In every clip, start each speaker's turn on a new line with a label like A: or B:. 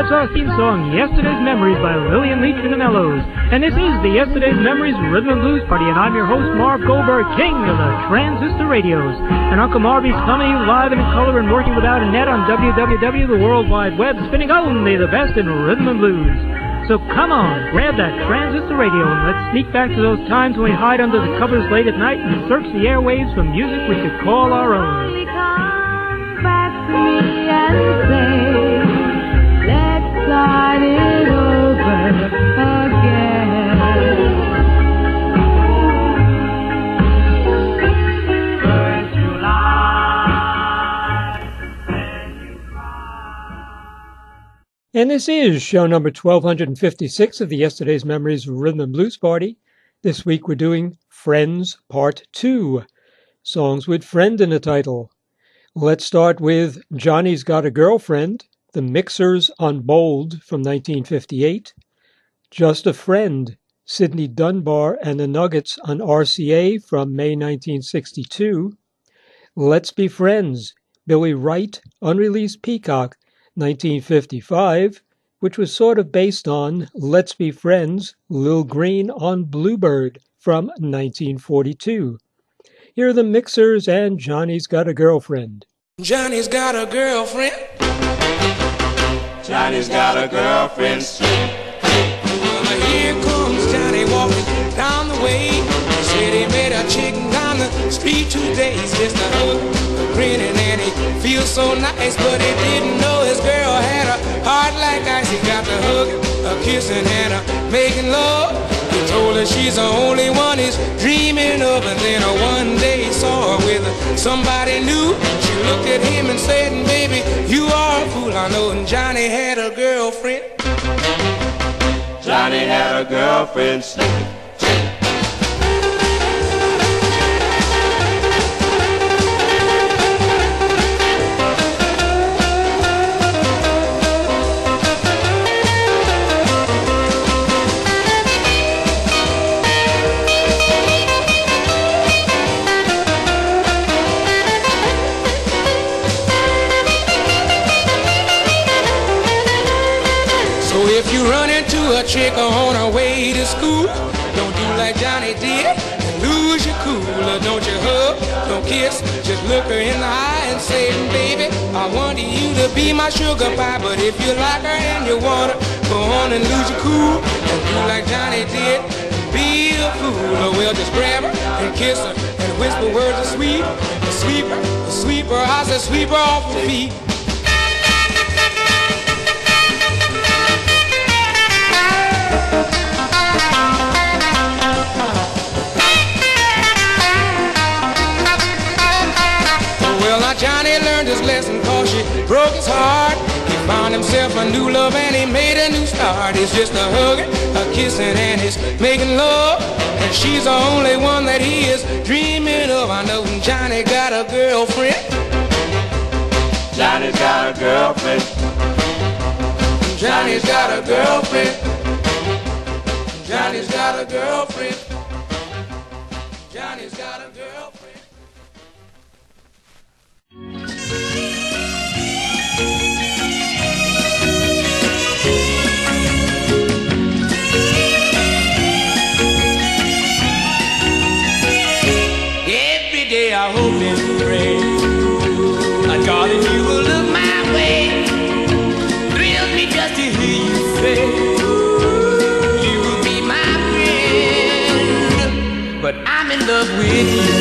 A: our theme song, Yesterday's Memories by Lillian Leach and the Mellows. And this is the Yesterday's Memories Rhythm and Blues Party, and I'm your host, Marv Goldberg, king of the transistor radios. And Uncle Marvy's coming live and in color and working without a net on WWW, the World Wide Web, spinning only the best in rhythm and blues. So come on, grab that transistor radio and let's sneak back to those times when we hide under the covers late at night and search the airwaves for music we could call our own.
B: Come back to me and say, let's start it over again. First July, then you cry.
C: And this is show number 1256 of the Yesterday's Memories Rhythm and Blues Party. This week we're doing Friends Part 2, songs with friend in the title. Let's start with Johnny's Got a Girlfriend, The Mixers on Bold from 1958, Just a Friend, Sidney Dunbar and the Nuggets on RCA from May 1962, Let's Be Friends, Billy Wright, unreleased Peacock, 1955, which was sort of based on Let's Be Friends, Lil Green on Bluebird from 1942. Here are the Mixers and Johnny's Got a Girlfriend.
D: Johnny's got a girlfriend.
E: Johnny's got a girlfriend.
D: Well, here comes Johnny walking down the way. He said he met a chick down the street today. He's just a hug, grinning, and he feels so nice, but he didn't know his girl had a heart like ice. He got the hug, a kissing, and a making love. He told her she's the only one he's dreaming of, and then one day he saw her with somebody new. She looked at him and said, baby, you are a fool. I know. And Johnny had a girlfriend.
E: Johnny had a girlfriend.
D: If you run into a chick on her way to school, don't do like Johnny did and lose your cool. Don't you hug, don't kiss, just look her in the eye and say, baby, I want you to be my sugar pie. But if you like her and you want her, go on and lose your cool. Don't do like Johnny did, be a fool. Or well, just grab her and kiss her and whisper words of sweet. Sweep her, I said sweep her off her feet. Johnny learned his lesson cause she broke his heart. He found himself a new love and he made a new start. It's just a hugging, a kissing, and he's making love. And she's the only one that he is dreaming of. I know Johnny got a girlfriend.
E: Johnny's got a girlfriend.
D: Johnny's got a girlfriend. Johnny's got a girlfriend. Johnny's got a girlfriend.
F: I hope and pray, darling, you will look my way. Thrills me just to hear you say you will be my friend, but I'm in love with you.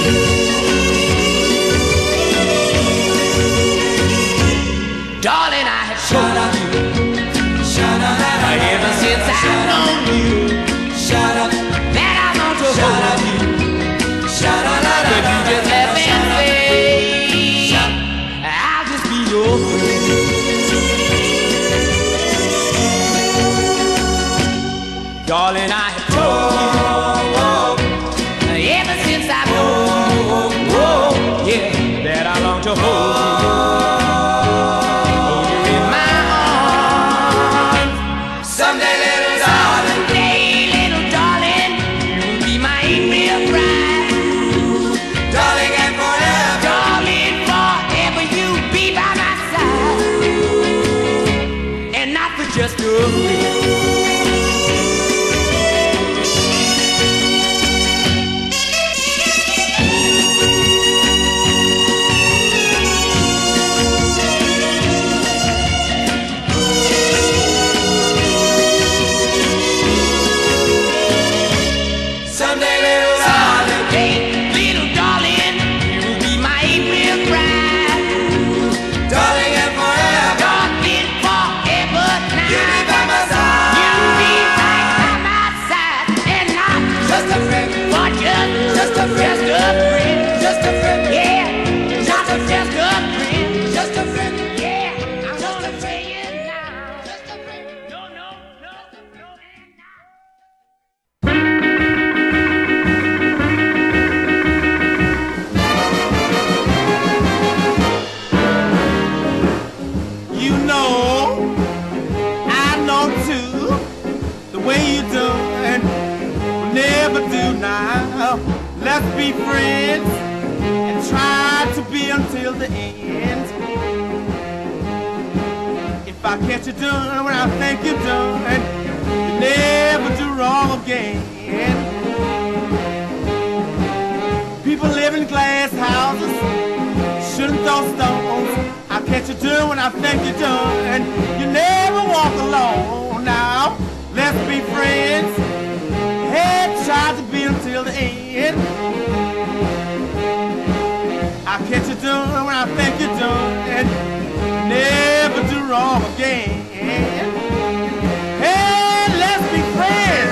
F: Darling, I have told you ever since I've known you that I want to hold you. But you just have been say I'll just be your friend. Darling, I have told you ever since I've known you just a friend, just a friend, yeah. Not a just a friend, just a friend, yeah. I'm gonna say it now, just a friend. No, no, no, no,
G: You know, I know too, the way you do it, will never do now. Let's be friends and try to be until the end. If I catch you doing what I think you're doing, you never do wrong again. People live in glass houses, shouldn't throw stones. I catch you doing what I think you're doing. You never walk alone. Now, let's be friends. Hey, try to be until the end. I catch you doing what I think you're doing. Never do wrong again. Hey, let's be friends.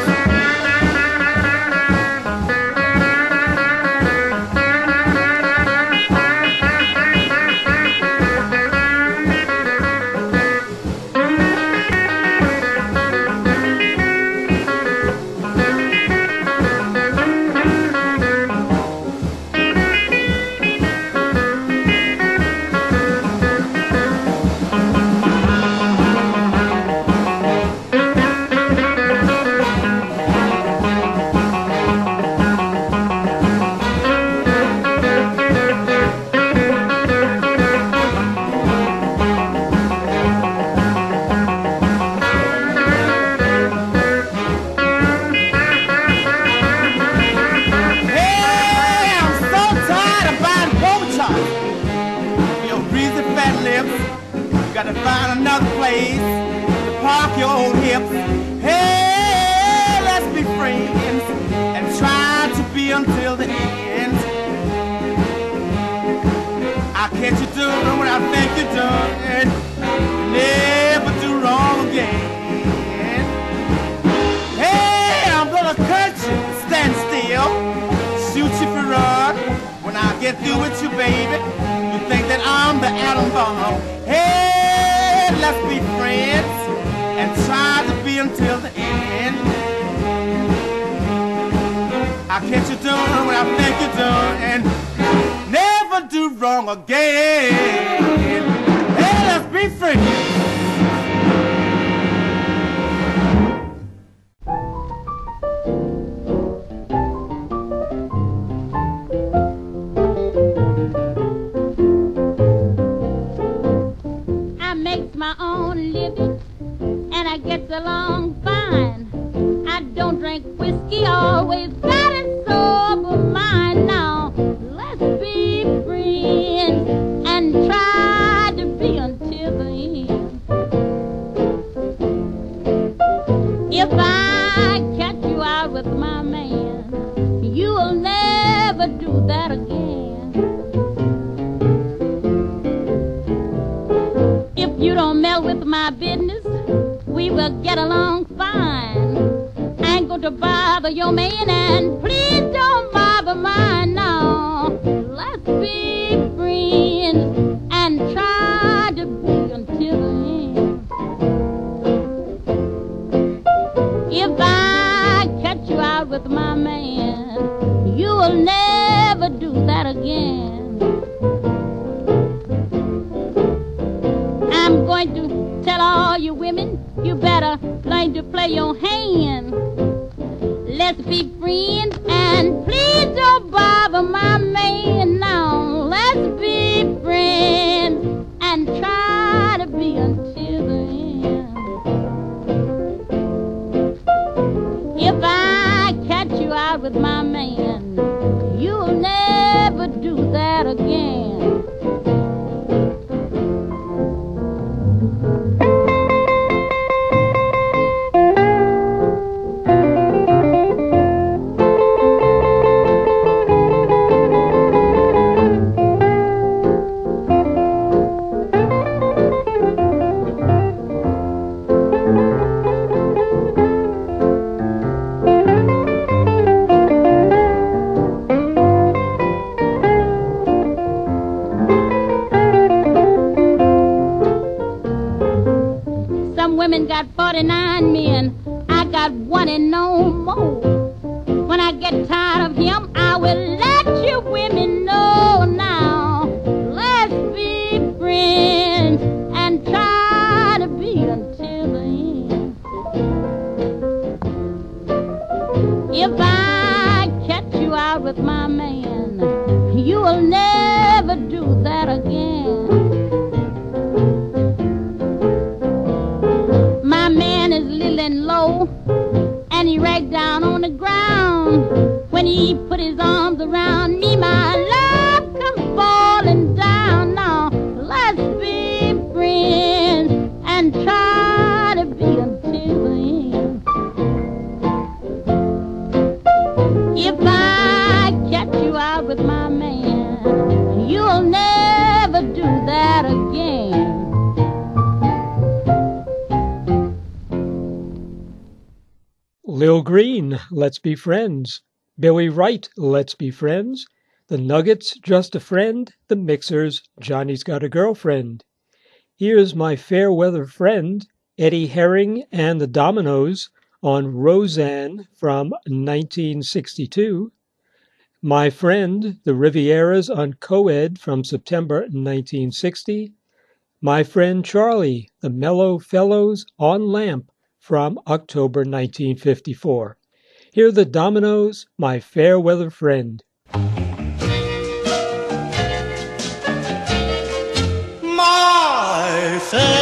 G: Gotta find another place to park your old hips. Hey, let's be friends and try to be until the end. I catch you doing what I think you're doing. Never do wrong again. Hey, I'm gonna cut you, stand still, shoot you for run. When I get through with you, baby, you think that I'm the atom bomb. Hey, let's be friends and try to be until the end. I catch you doing what I think you're doing and never do wrong again. Hey, let's be friends.
H: My own living and I get along fine. I don't drink whiskey, always got a sober mind. Now let's be friends and try to be until the end. If I catch you out with my man, you will never do that again. You don't melt with my business, we will get along fine. I ain't going to bother your man, and please don't bother mine now. Let's be friends and try to be until the end. If I catch you out with my man, you will never do that again. I'm going to tell all you women, you better learn to play your hand. Let's be friends and please don't bother my man now. Let's be friends and try to be until the end. If I catch you out with my man, you'll never do that again. man got 49 men. I got one and no more. When I get tired of him, I will let you women know now. Let's be friends and try to be until the end. If I catch you out with my man, you will never do that again. My man is little and low, and he ragged down on the ground. When he put his arms around me, my love come falling down. Now let's be friends and try to be until the end. If I catch you out with my man, you'll never do that again.
C: Lil Green, Let's Be Friends. Billy Wright, Let's Be Friends. The Nuggets, Just a Friend. The Mixers, Johnny's Got a Girlfriend. Here's My Fair Weather Friend, Eddie Herring and the Dominoes on Roseanne from 1962. My Friend, the Rivieras on Coed from September 1960. My Friend Charlie, the Mellow Fellows on Lamp from October 1954. Here are the Dominoes, My Fair Weather Friend.
I: My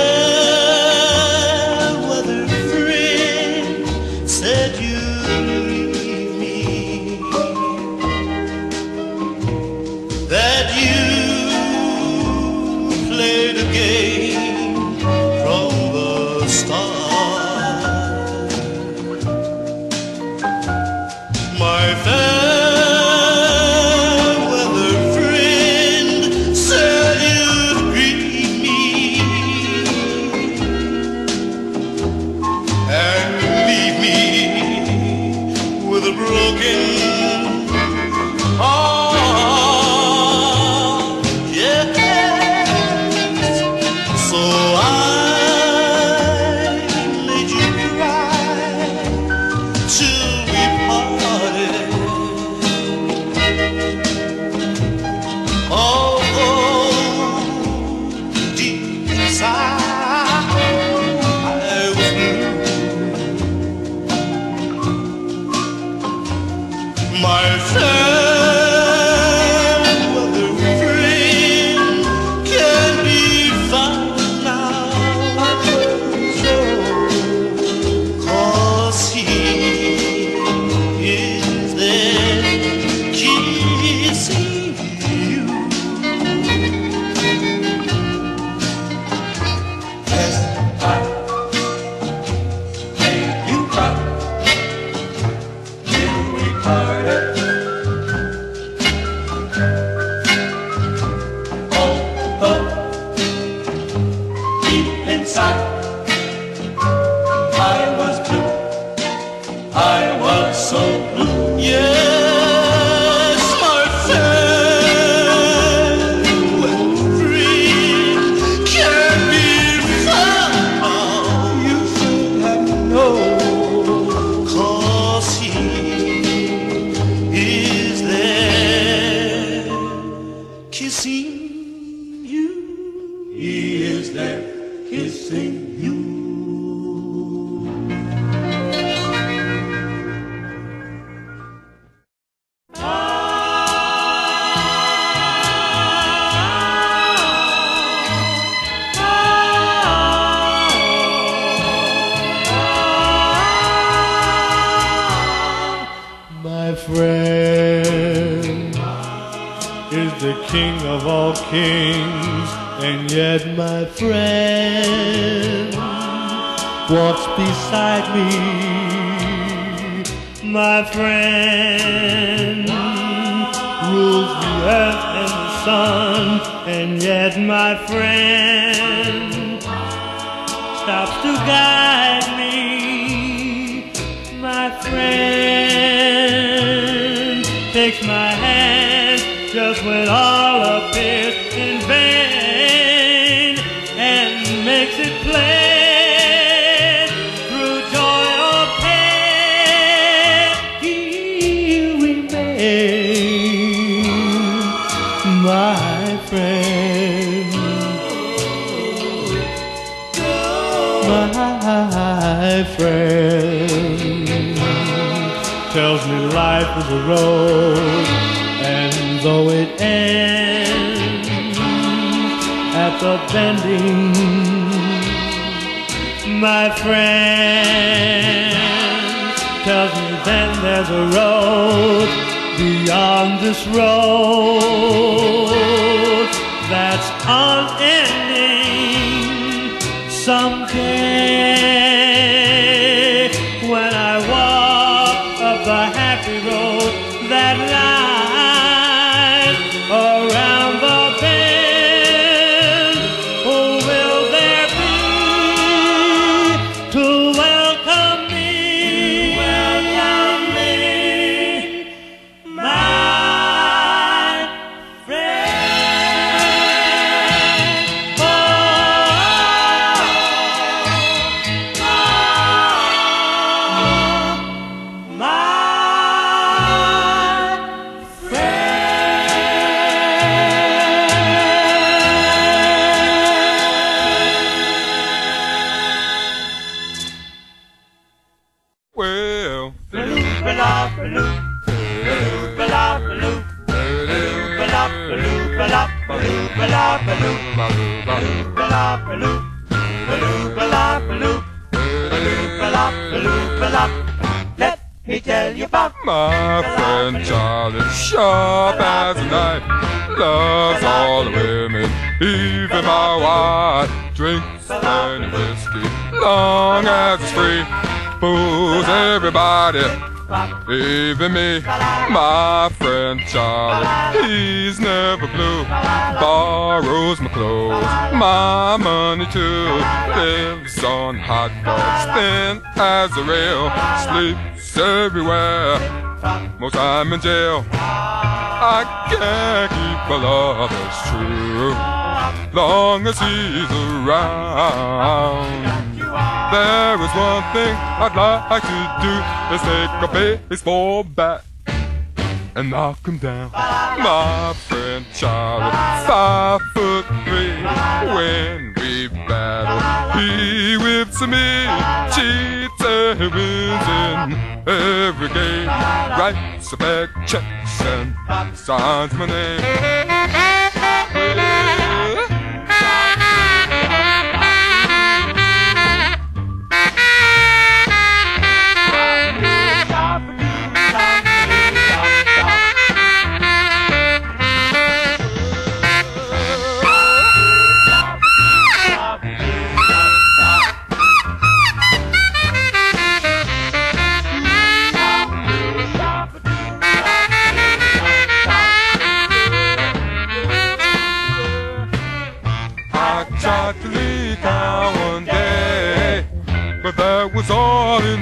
I: fair weather friend said you'd leave me, that you played a game from the start. My fair weather friend said you'd greet me and leave me with a broken heart. Yes, so I made you cry till we parted. Although deep inside I was blue, my fair weather friend can be found now, so 'cause he is there kissing you. Yes, I made you cry till we parted. Although deep inside I was blue, I was so blue. Yes, my fair weather friend can be found now. You should have known, 'cause he is there kissing you. He is there kissing you. My friend is the king of all kings, and yet my friend walks beside me. My friend rules the earth and the sun, and yet my friend stops to guide me. My friend takes my hand just when all appears in vain, and makes it plain My friend tells me life is a road, and though it ends at the bending, my friend tells me then there's a road beyond this road that's unending. Someday when I walk up the happy road that lies around the bend, who will there be to welcome me? Welcome me, my friend. Oh, my
E: Well,
G: Let me tell you about
E: my friend Charlie, sharp as a knife, loves all the women, even my wife. Drinks plenty whiskey, long as it's free. Fools everybody, even me. My friend Charlie, he's never blue. Borrows my clothes, my money too. Lives on hot dogs, thin as a rail. Sleeps everywhere, most I'm in jail. I can't keep my lovers true, long as he's around. There is one thing I'd like to do, is take a baseball bat and knock him down. My friend Charlie, 5'3", when we battle, he whips me, cheats and wins in every game. Writes a big checks and signs my name. Tried to leave town one day, but that was all in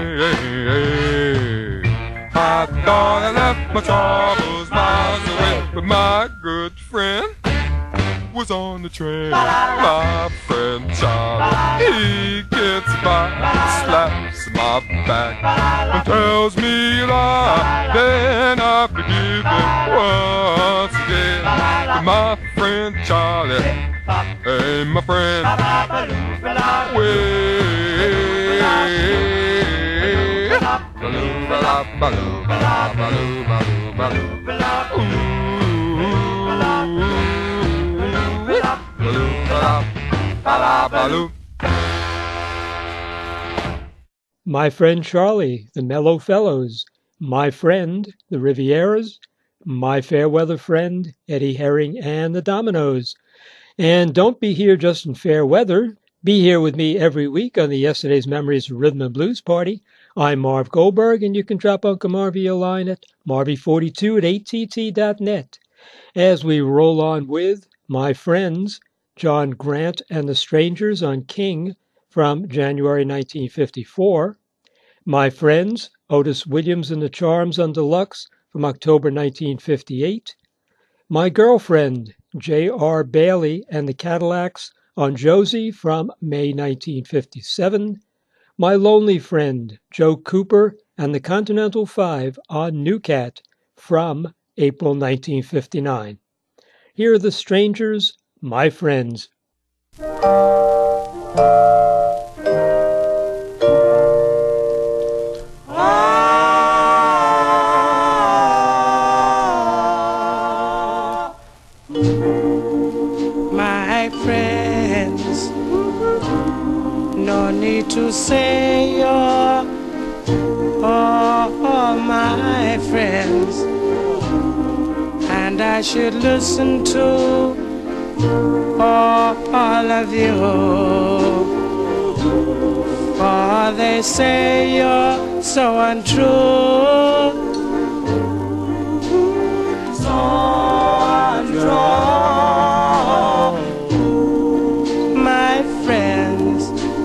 E: vain. I thought I left my troubles miles away, but my good friend was on the train. My friend Charlie, he gets by, slaps my back, and tells me a lie. Then I forgive him once again. But my friend Charlie, hey, my friend,
C: My Friend Charlie, the Mellow Fellows, My Friend, the Rivieras, My Fairweather Friend, Eddie Herring and the Dominoes. And don't be here just in fair weather. Be here with me every week on the Yesterday's Memories Rhythm and Blues Party. I'm Marv Goldberg, and you can drop Uncle Marvy a line at marvy42@att.net. As we roll on with My Friends, John Grant and the Strangers on King from January 1954. My Friends, Otis Williams and the Charms on Deluxe from October 1958. My Girlfriend, J.R. Bailey and the Cadillacs on Josie from May 1957. My Lonely Friend, Joe Cooper and the Continental Five on New Cat from April 1959. Here are the Strangers, My Friends.
D: friends, and I should listen to all of you, for they say you're so untrue, so untrue. My friends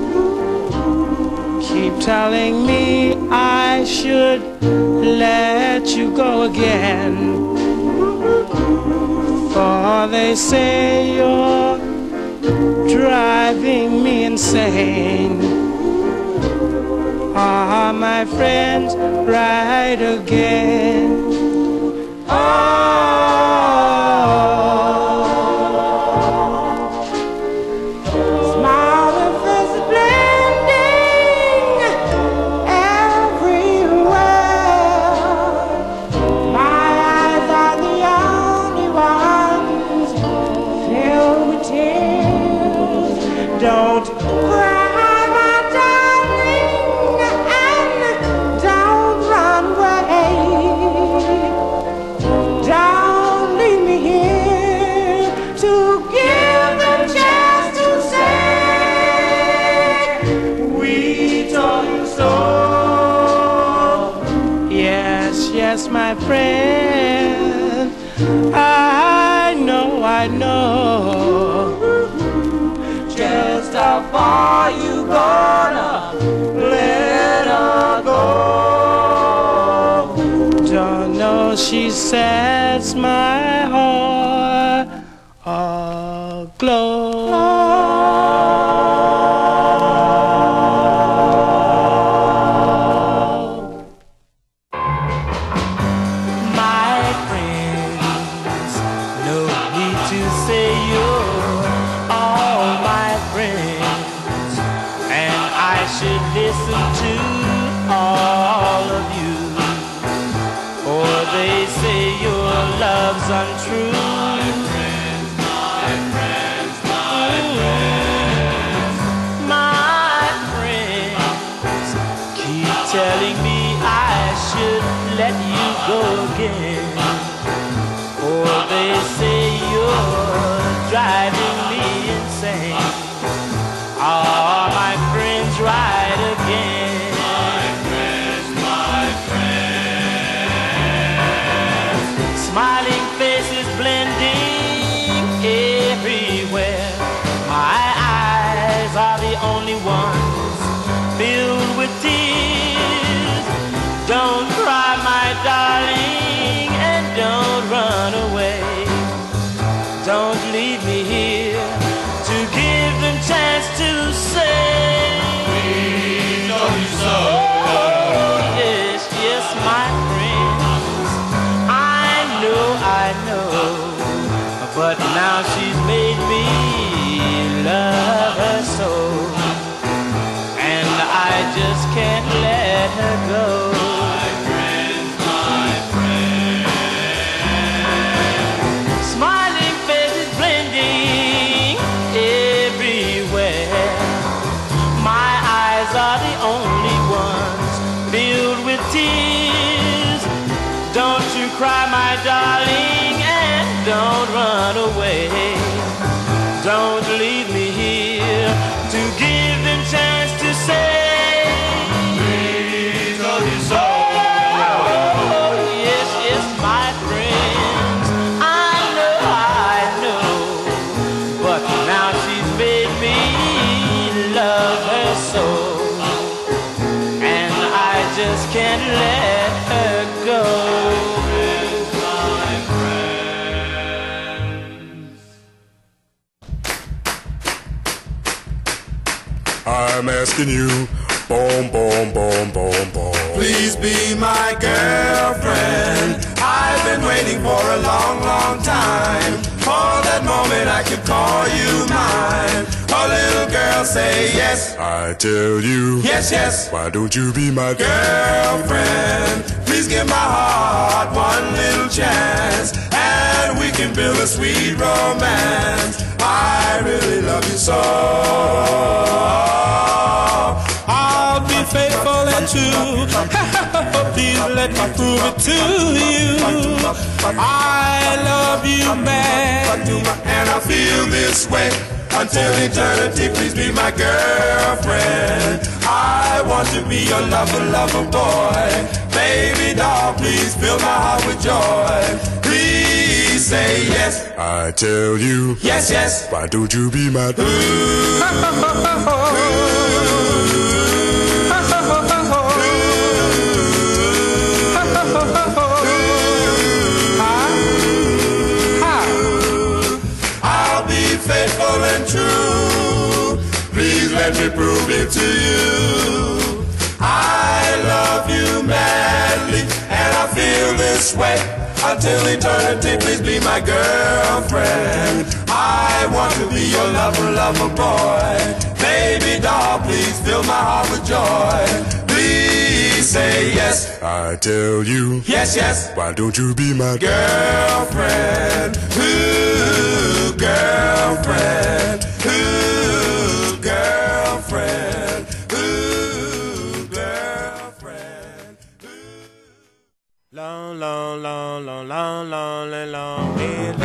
D: keep telling me I should let you go again, for they say you're driving me insane. Ah, my friends, right again. Smiling faces blending everywhere. My eyes are the only ones filled with tears. Don't cry, my darling, and don't run away. Don't leave me here to give them chance to say we told you so. Yes, yes, my friend, I know just how far you gonna let her go. Don't know, she sets my heart aglow. My friends, no need to say you're all my friends, and I should listen to all of you, or they say your love's untrue. My friends keep telling me I should let you go again, or they say you're driving me insane. Ah, my friends, right again. My friends. Smiling faces blending everywhere. My eyes are the only ones filled with tears. Don't cry, my darling, and don't run away. Don't leave me here to give them chance to say we told you so. Oh, yes, yes, my friends, I know, but now she's made me love her so, and I just can't let her go. My friends, smiling faces blending everywhere. My eyes are the only ones filled with tears. Don't you cry, my darling, and don't run away. Don't leave me here to give them chance to say we told you so. Oh, yes, yes, my friends, I know, but now she's made me love her so, and I just can't let her go.
E: I'm asking you, boom, boom, boom, boom, boom.
G: Please be my girlfriend. I've been waiting for a long, long time. For that moment I could call you mine. Oh, little girl, say yes.
E: I tell you,
G: Yes, yes.
E: why don't you be my
G: Girlfriend, please give my heart one little chance, and we can build a sweet romance. I really love you so. I'll be faithful and true. Please
F: let me prove it to you. I love you, man,
J: and I feel this way until eternity. Please be my girlfriend. I want to be your lover, lover boy. Baby doll, please fill my heart with joy. Please say yes.
E: I tell you,
J: yes, yes.
E: why don't you be my
J: I'll be faithful and true. Please let me prove it to you. I love you madly, and I feel this way until eternity. Please be my girlfriend. I want to be your lover, lover boy. Baby doll, please fill my heart with joy. Please say yes.
E: I tell you,
J: yes, yes.
E: why don't you be my
J: girlfriend? Ooh, girlfriend. Ooh, girlfriend. Ooh, girlfriend.
F: long, long, long, long, long, long, long, long.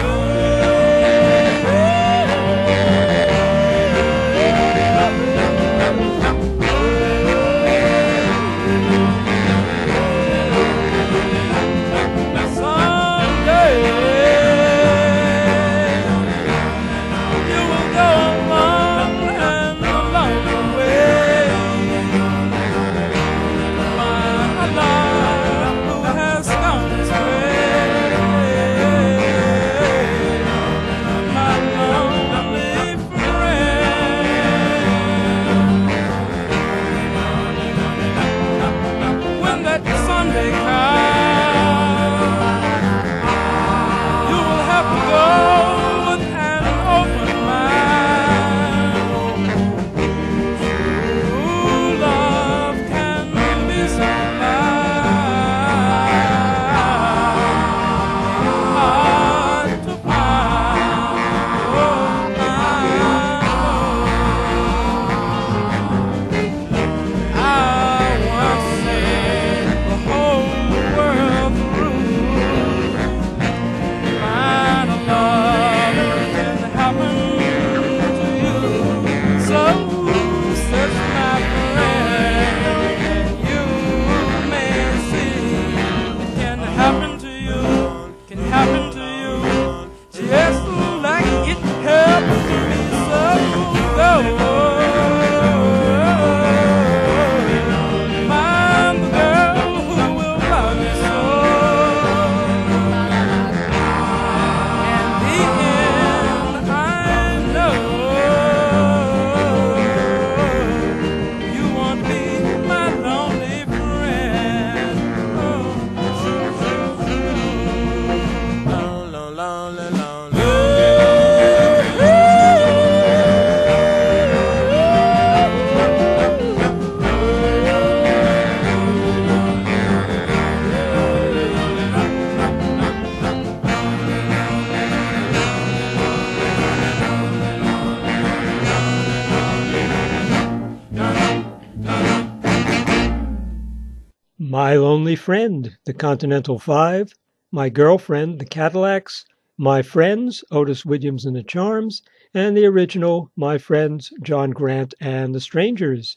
C: My Lonely Friend, the Continental Five, My Girlfriend, the Cadillacs, My Friends, Otis Williams and the Charms, and the original My Friends, John Grant and the Strangers.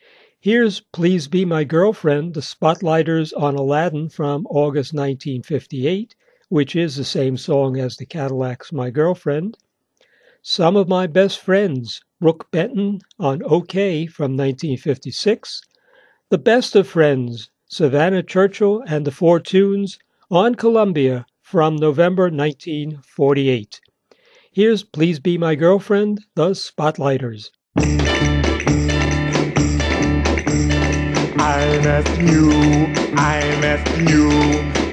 C: Here's Please Be My Girlfriend, the Spotlighters on Aladdin from August 1958, which is the same song as the Cadillacs' My Girlfriend. Some of My Best Friends, Brooke Benton on OK from 1956. The Best of Friends, Savannah Churchill and the Four Tunes on Columbia from November 1948. Here's Please Be My Girlfriend, the Spotlighters.
K: I'm asking you,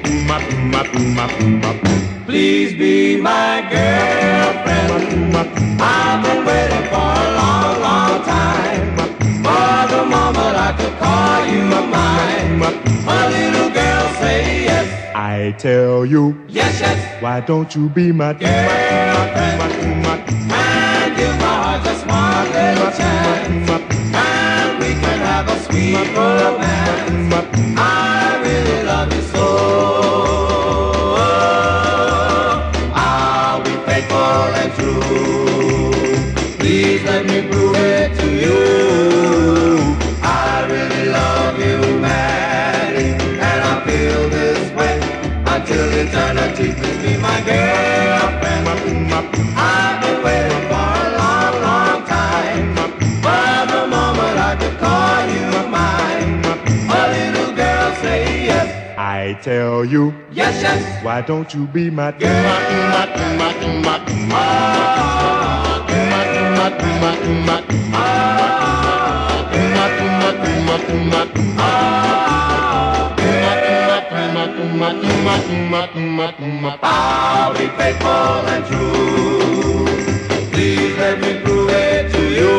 J: Please be my girlfriend. I've been waiting for a long, long time, for the moment I could call you mine. A little girl say yes.
K: I tell you,
J: yes, yes.
K: Why don't you be my
J: girlfriend? And give my heart just one little chance, and we can have a sweet romance. I really love eternity to be my girlfriend. I've been waiting for a long, long time for the moment I could call you mine. A little girl say yes.
K: I tell you,
J: Yes, yes.
K: why don't you be my girl?
J: I'll be faithful and true. Please let me prove it to you.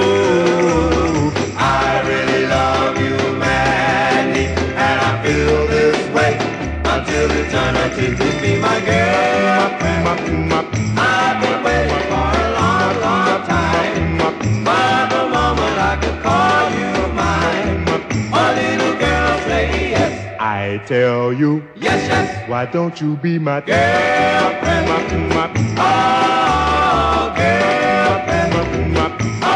J: I really love you madly, and I feel this way until eternity to be my girlfriend. I've been waiting for a long, long time for the moment I could call you mine. A little girl say yes.
K: I tell you,
J: Yes, yes.
K: why don't you be my
J: Girlfriend. Oh, girlfriend. Oh,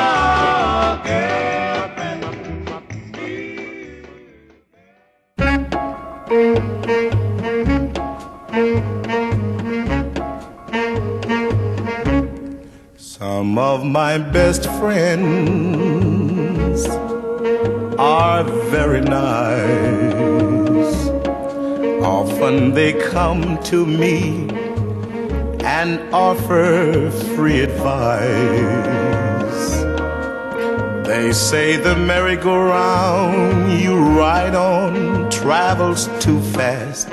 L: Some of my best friends are very nice. Often they come to me and offer free advice. They say the merry-go-round you ride on travels too fast.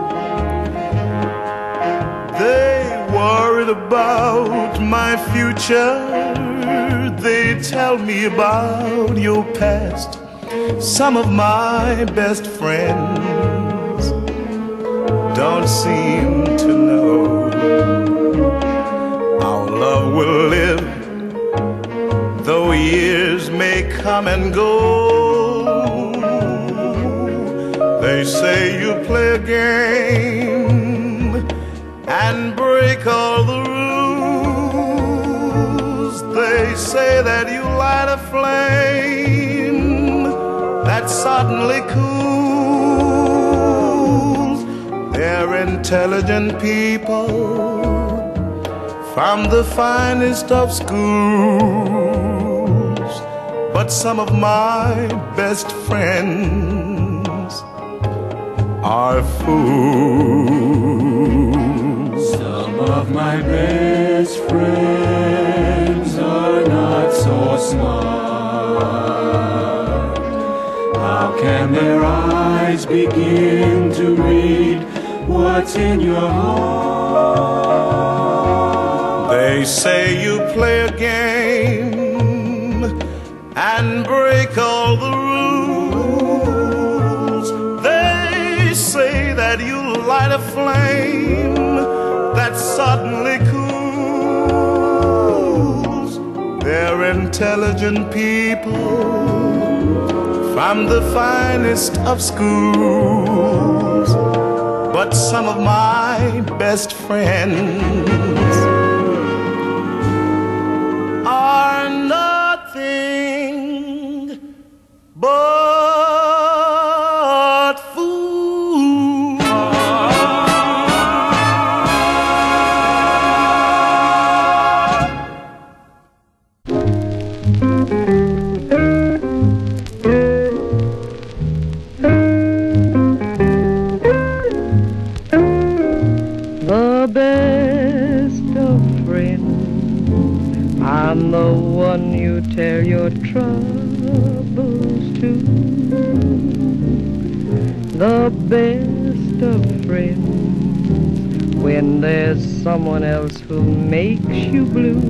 L: They worried about my future. They tell me about your past. Some of my best friends don't seem to know our love will live, though years may come and go. They say you play a game and break all the rules. They say that you light a flame that suddenly cools. They're intelligent people from the finest of schools, but some of my best friends are fools.
M: Some of my best friends are not so smart. How can their eyes begin to read what's in your heart?
L: They say you play a game and break all the rules. They say that you light a flame that suddenly cools. They're intelligent people from the finest of schools, but some of my best friends are nothing but fools.
B: The best of friends, I'm the one you tell your troubles to. The best of friends, when there's someone else who makes you blue.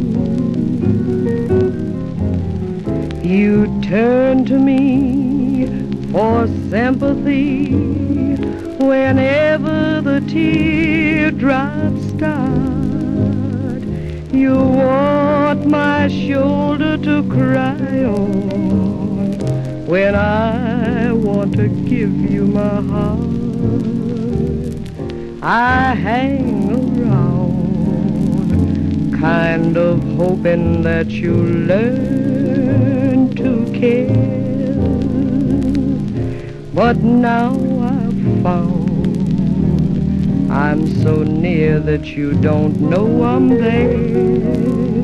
B: You turn to me for sympathy whenever the teardrops start. You want my shoulder to cry on when I want to give you my heart. I hang around, kind of hoping that you learn to care. But now I've found I'm so near that you don't know I'm there.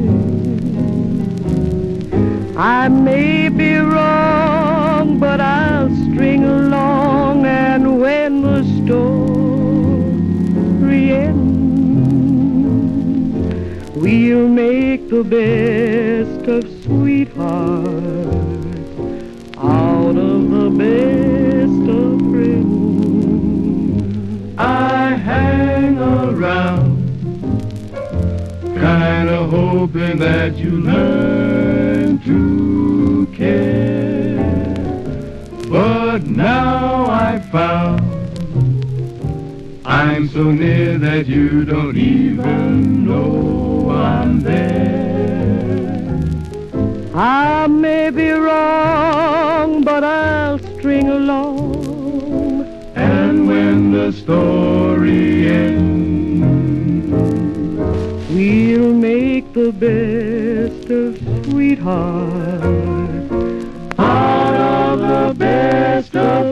B: I may be wrong, but I'll string along, and when the story ends, we'll make the best of sweethearts out of the best of friends.
M: I hang around, kinda hoping that you learn to care. But now I found I'm so near that you don't even know I'm there.
B: I may be wrong, but I'll string along,
M: and when the story ends,
B: we'll make the best of sweethearts
M: out of the best of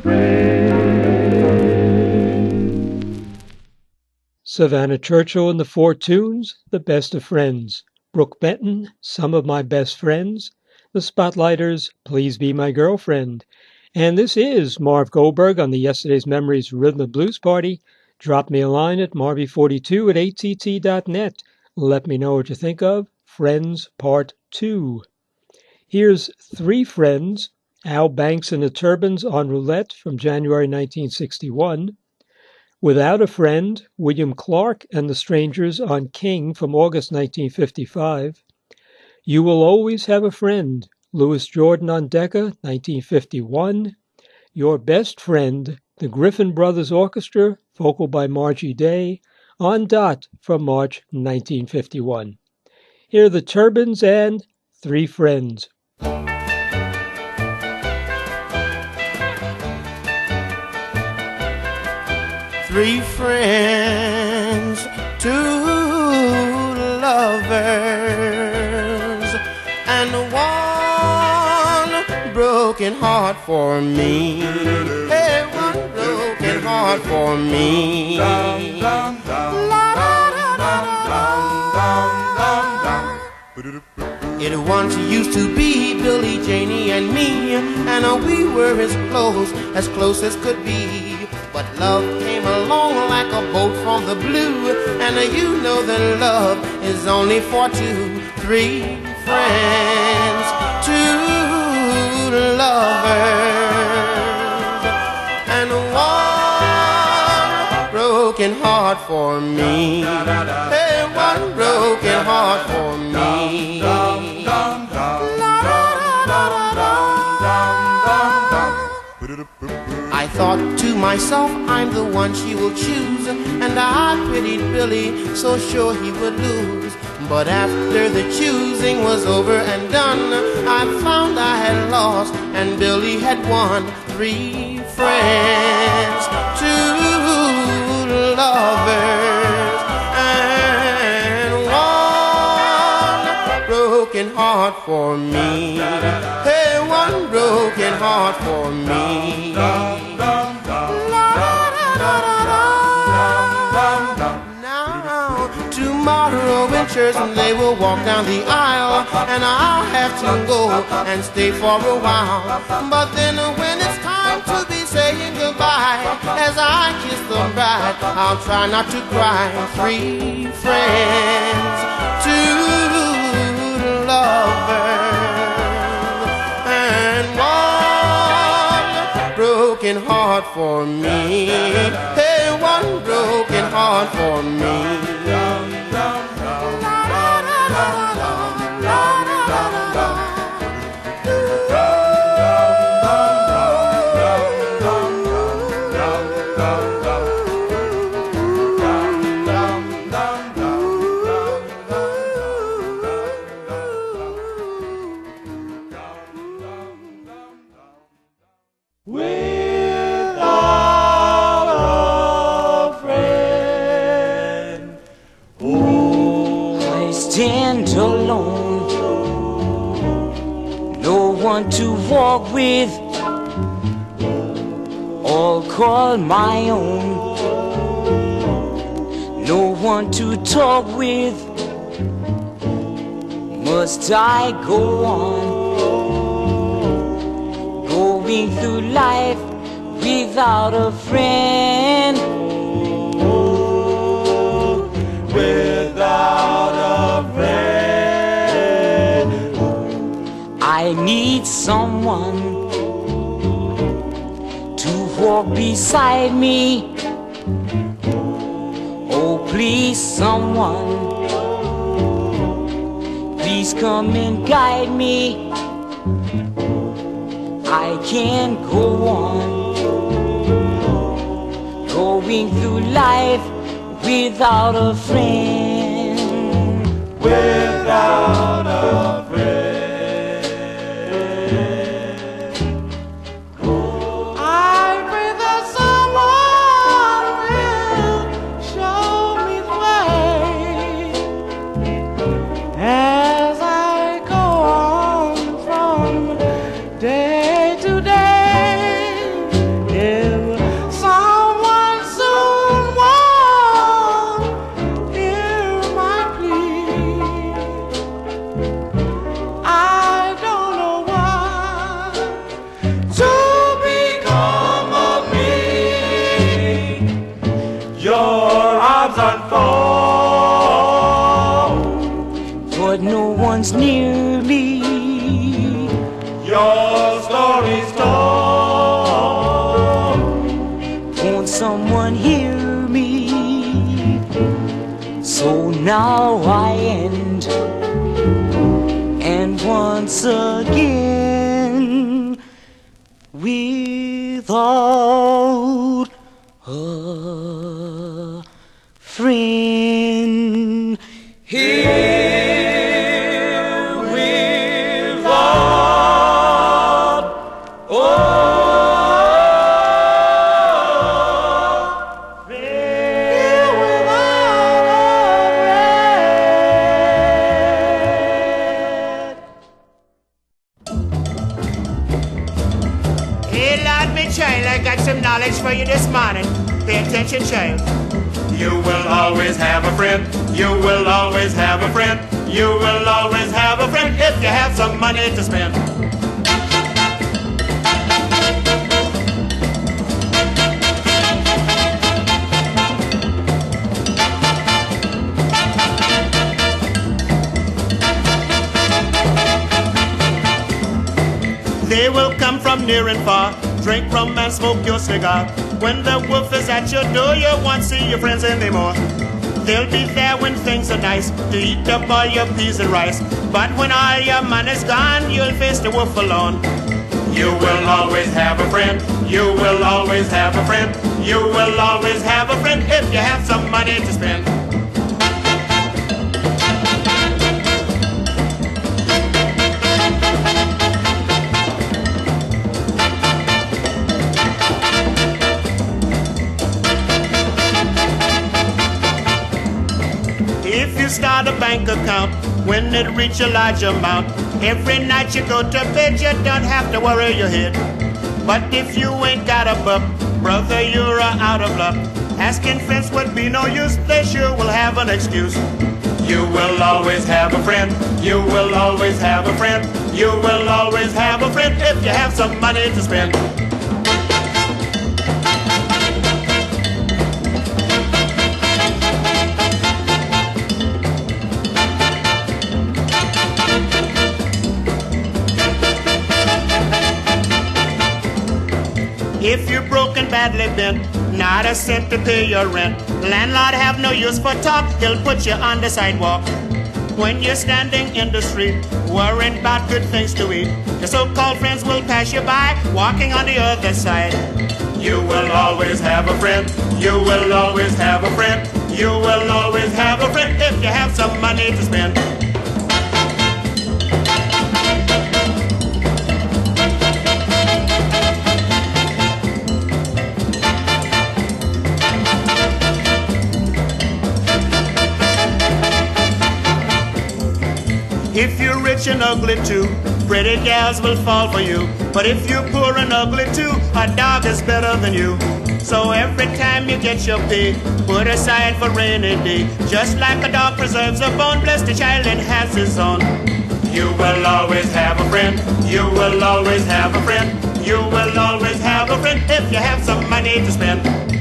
M: friends.
C: Savannah Churchill and the Four Tunes, The Best of Friends. Brooke Benton, Some of My Best Friends. The Spotlighters, Please Be My Girlfriend. And this is Marv Goldberg on the Yesterday's Memories Rhythm and Blues Party. Drop me a line at marby42@att.net. Let me know what you think of Friends Part 2. Here's Three Friends, Al Banks and the Turbans on Roulette from January 1961. Without a Friend, William Clark and the Strangers on King from August 1955. You Will Always Have a Friend, Louis Jordan on Decca, 1951. Your Best Friend, the Griffin Brothers Orchestra, vocal by Margie Day, on Dot from March 1951. Here are the Turbans and Three Friends.
N: Three friends, two lovers, and one broken heart for me. Hey, one broken heart for me. It once used to be Billy, Janie, and me, and we were as close as could be. But love came along like a boat from the blue, and you know that love is only for two. Three friends, two lovers, and one broken heart for me. Hey, one broken heart for me. I thought to myself, I'm the one she will choose, and I pitied Billy, so sure he would lose. But after the choosing was over and done, I found I had lost and Billy had won. Three friends, two lovers, and one broken heart for me. Hey, one broken heart for me. Now, tomorrow in church they will walk down the aisle, and I'll have to go and stay for a while. But then when it's time to be saying goodbye, as I kiss the bride, I'll try not to cry. Three friends, two lovers, and one broken heart for me. Hey, one broken heart for me.
O: Alone, no one to walk with or call my own. one to talk with. Must I go on, going through life without a friend?
J: Without a friend,
O: I need someone to walk beside me. Oh, please, someone, please come and guide me. I can't go on going through life without a friend.
J: without a friend.
N: I pray that someone will show me the way as I go on from day to day. If someone soon won't hear my plea, I don't know what to become of me.
J: Your arms unfold,
O: but no one's near me.
J: your story's told.
O: Won't someone hear me? So now I end, and once again, without a friend.
J: Here without
N: Hey, Lord, me child, I got some knowledge for you this morning. Pay attention, child.
J: You will always have a friend. You will always have a friend. You will always have a friend if you have some money to spend.
N: They will come from near and far, drink from and smoke your cigar. When the wolf is at your door, you won't see your friends anymore. They'll be there when things are nice, to eat up all your peas and rice. But when all your money's gone, you'll face the wolf alone.
J: You will always have a friend. You will always have a friend.
N: You will always have a friend if you have some money to spend. If you start a bank account, when it reach a large amount, every night you go to bed, you don't have to worry your head. But if you ain't got a buck, brother, you're out of luck. Asking friends would be no use, they sure will have an excuse.
J: You will always have a friend. You will always have a friend.
N: You will always have a friend if you have some money to spend. If you're broken, badly bent, not a cent to pay your rent, landlord have no use for talk, he'll put you on the sidewalk. When you're standing in the street, worrying about good things to eat, your so-called friends will pass you by, walking on the other side.
J: You will always have a friend.
N: You will always have a friend. You will always have a friend if you have some money to spend. If you're rich and ugly too, pretty gals will fall for you. But if you're poor and ugly too, a dog is better than you.
L: So every time you get your pay, put aside for rainy day. Just like a dog preserves a bone, bless the child and has his own. You will always have a friend. You will always have a friend. You will always have a friend if you have some money to spend.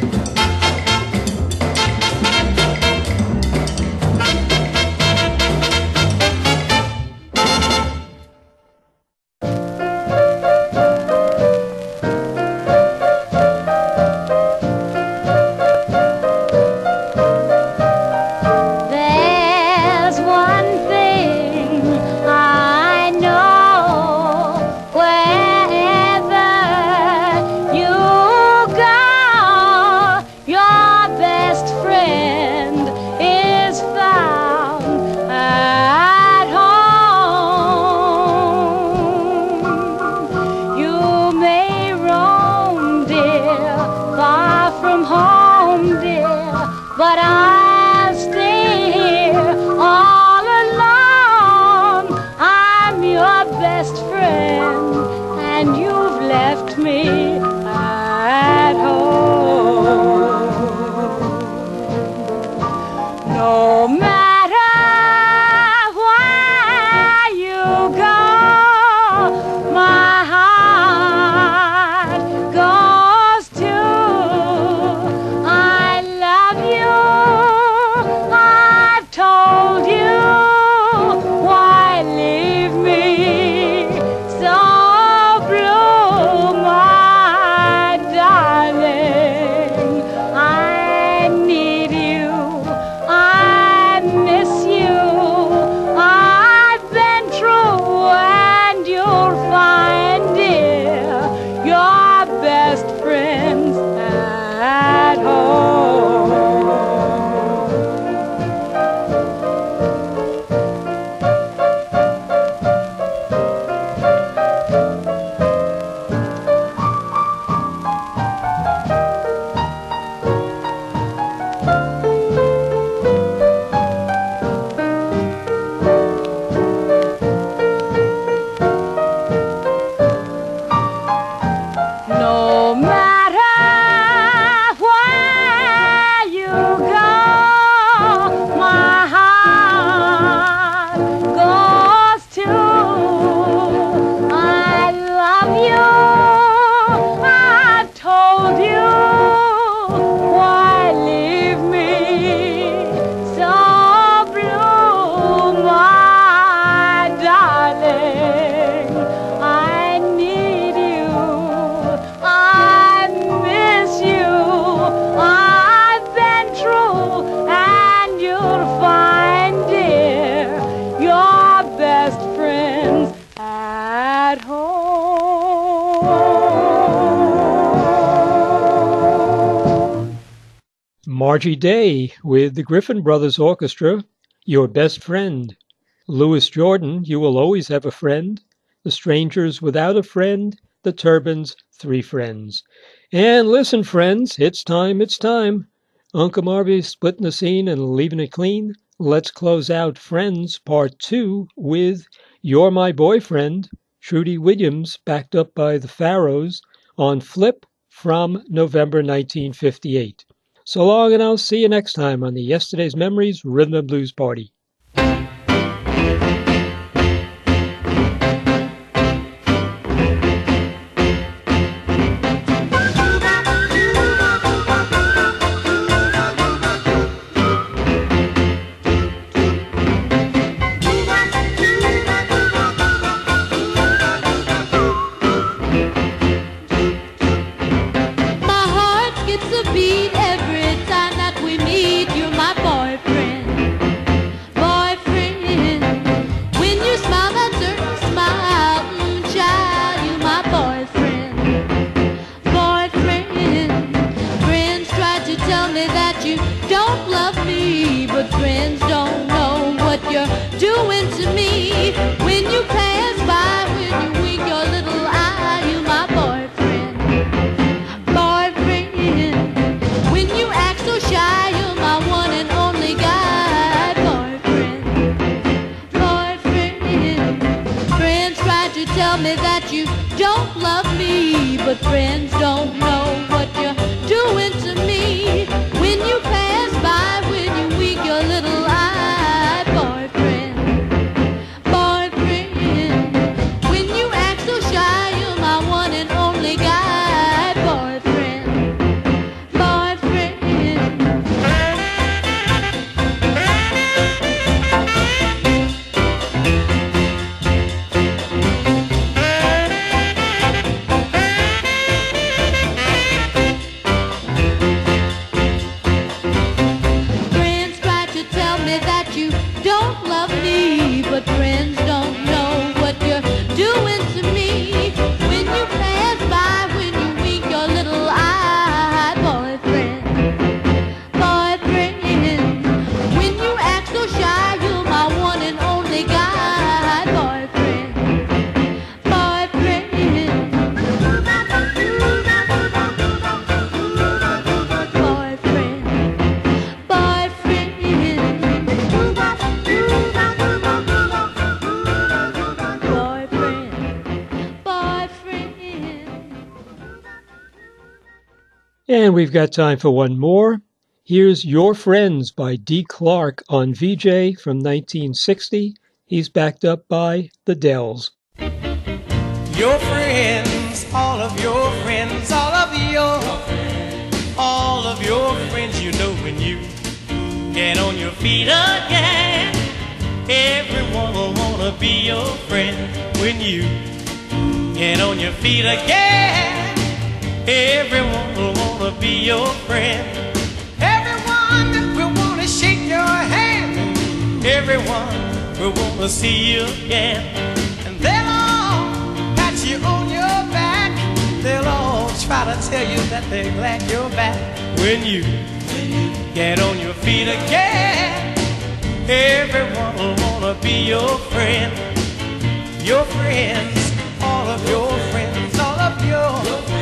C: Margie Day with the Griffin Brothers Orchestra, Your Best Friend. Louis Jordan, You Will Always Have a Friend. The Strangers Without a Friend. The Turbans, Three Friends. And listen, friends, it's time. Uncle Marvy's splitting the scene and leaving it clean. Let's close out Friends Part 2 with You're My Boyfriend, Trudy Williams, backed up by the Pharaohs, on Flip from November 1958. So long, and I'll see you next time on the Yesterday's Memories Rhythm and Blues Party.
P: Doing to me when you pass by, when you wink your little eye, you my boyfriend, boyfriend. When you act so shy, you're my one and only guy, boyfriend, boyfriend. Friends try to tell me that you don't love me, but friends don't know what you're doing you pass by, when you wink your little eye, boyfriend, boyfriend. When you act so shy, you're my one and only guy, boyfriend, boyfriend. Friends try to tell me that you don't love me, but friends don't know what you're doing to me. When you pass by, when you wink your little eye, boyfriend, boyfriend. When you act so shy, you're my one and only guy, boyfriend, boyfriend.
C: And we've got time for one more. Here's Your Friends by Dee Clark on VJ from 1960. He's backed up by the Dells.
F: Your friends, all of your friends, all of your friends, you know when you get on your feet again, everyone will wanna be your friend. When you get on your feet again, everyone will wanna be your friend. Everyone will wanna shake your hand. Everyone will wanna see you again. And they'll all pat you on your back. They'll all try to tell you that they're glad you're back. When you get on your feet again, everyone will wanna be your friend. Your friends, all of your friends, all of your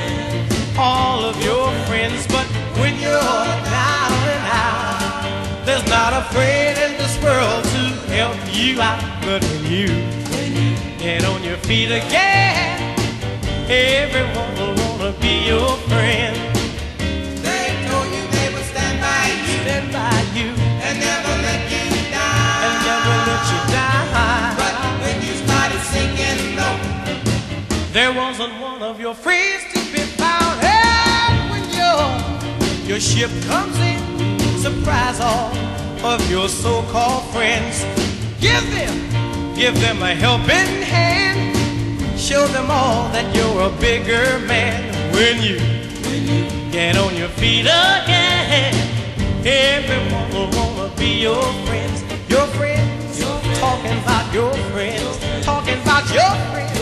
F: friends. But when you're down and out, there's not a friend in this world to help you out. But when you get on your feet again, everyone will wanna be your friend. They told you they would stand by you, and never let you down, But when you started sinking low, there wasn't one of your friends to be found. And when your ship comes in, surprise all of your so-called friends. Give them a helping hand. Show them all that you're a bigger man. When you get on your feet again, everyone will wanna be your friends. Your friends, talking about your friends, talking about your friends.